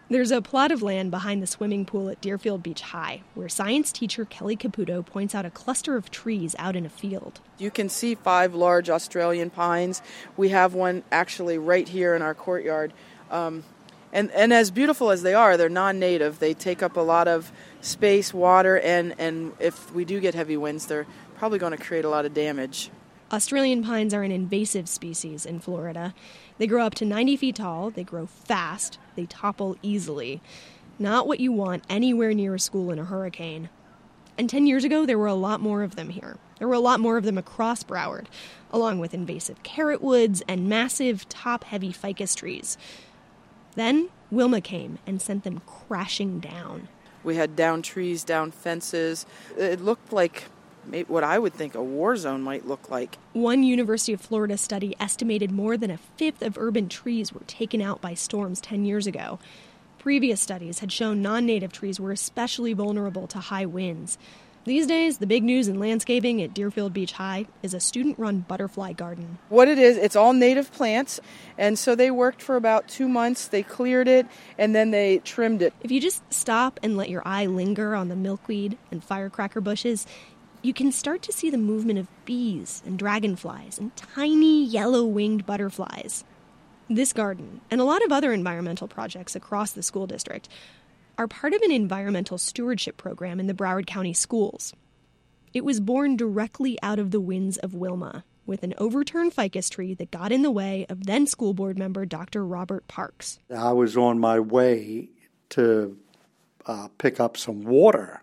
There's a plot of land behind the swimming pool at Deerfield Beach High, where science teacher Kelly Caputo points out a cluster of trees out in a field. You can see 5 large Australian pines. We have one actually right here in our courtyard. And as beautiful as they are, they're non-native. They take up a lot of space, water, and if we do get heavy winds, they're probably going to create a lot of damage. Australian pines are an invasive species in Florida. They grow up to 90 feet tall, they grow fast, they topple easily. Not what you want anywhere near a school in a hurricane. And 10 years ago, there were a lot more of them here. There were a lot more of them across Broward, along with invasive carrot woods and massive, top-heavy ficus trees. Then Wilma came and sent them crashing down. We had down trees, down fences. It looked like what I would think a war zone might look like. One University of Florida study estimated more than a fifth of urban trees were taken out by storms 10 years ago. Previous studies had shown non-native trees were especially vulnerable to high winds. These days, the big news in landscaping at Deerfield Beach High is a student-run butterfly garden. What it is, it's all native plants, and so they worked for about 2 months. They cleared it, and then they trimmed it. If you just stop and let your eye linger on the milkweed and firecracker bushes, you can start to see the movement of bees and dragonflies and tiny yellow-winged butterflies. This garden, and a lot of other environmental projects across the school district, are part of an environmental stewardship program in the Broward County schools. It was born directly out of the winds of Wilma, with an overturned ficus tree that got in the way of then school board member Dr. Robert Parks. I was on my way to pick up some water,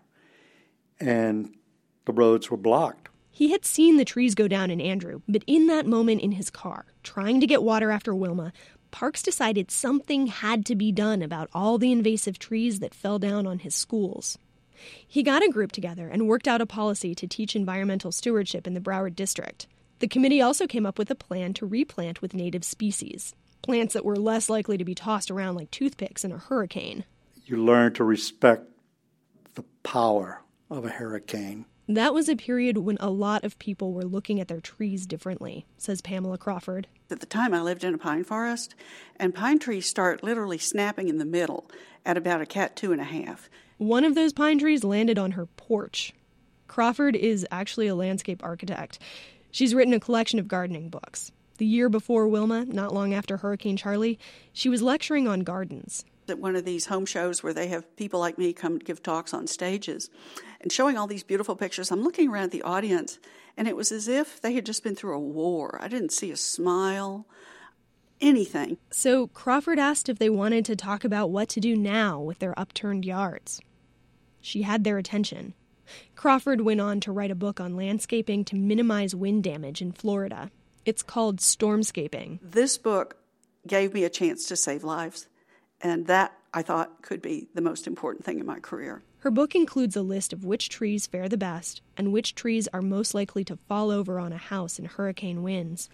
and the roads were blocked. He had seen the trees go down in Andrew, but in that moment in his car, trying to get water after Wilma, Parks decided something had to be done about all the invasive trees that fell down on his schools. He got a group together and worked out a policy to teach environmental stewardship in the Broward district. The committee also came up with a plan to replant with native species, plants that were less likely to be tossed around like toothpicks in a hurricane. You learn to respect the power of a hurricane. That was a period when a lot of people were looking at their trees differently, says Pamela Crawford. At the time, I lived in a pine forest, and pine trees start literally snapping in the middle at about a Cat 2.5. One of those pine trees landed on her porch. Crawford is actually a landscape architect. She's written a collection of gardening books. The year before Wilma, not long after Hurricane Charlie, she was lecturing on gardens. At one of these home shows where they have people like me come give talks on stages and showing all these beautiful pictures, I'm looking around at the audience, and it was as if they had just been through a war. I didn't see a smile, anything. So Crawford asked if they wanted to talk about what to do now with their upturned yards. She had their attention. Crawford went on to write a book on landscaping to minimize wind damage in Florida. It's called Stormscaping. This book gave me a chance to save lives. And that, I thought, could be the most important thing in my career. Her book includes a list of which trees fare the best and which trees are most likely to fall over on a house in hurricane winds.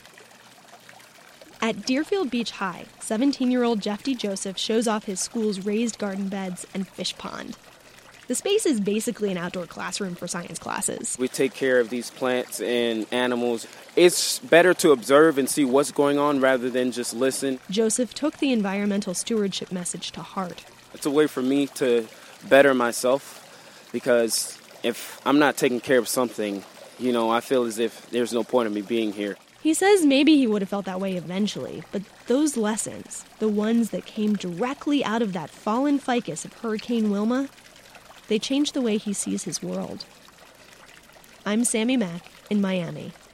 At Deerfield Beach High, 17-year-old Jeff D. Joseph shows off his school's raised garden beds and fish pond. The space is basically an outdoor classroom for science classes. We take care of these plants and animals. It's better to observe and see what's going on rather than just listen. Joseph took the environmental stewardship message to heart. It's a way for me to better myself, because if I'm not taking care of something, I feel as if there's no point in me being here. He says maybe he would have felt that way eventually, but those lessons, the ones that came directly out of that fallen ficus of Hurricane Wilma, they changed the way he sees his world. I'm Sammy Mack in Miami.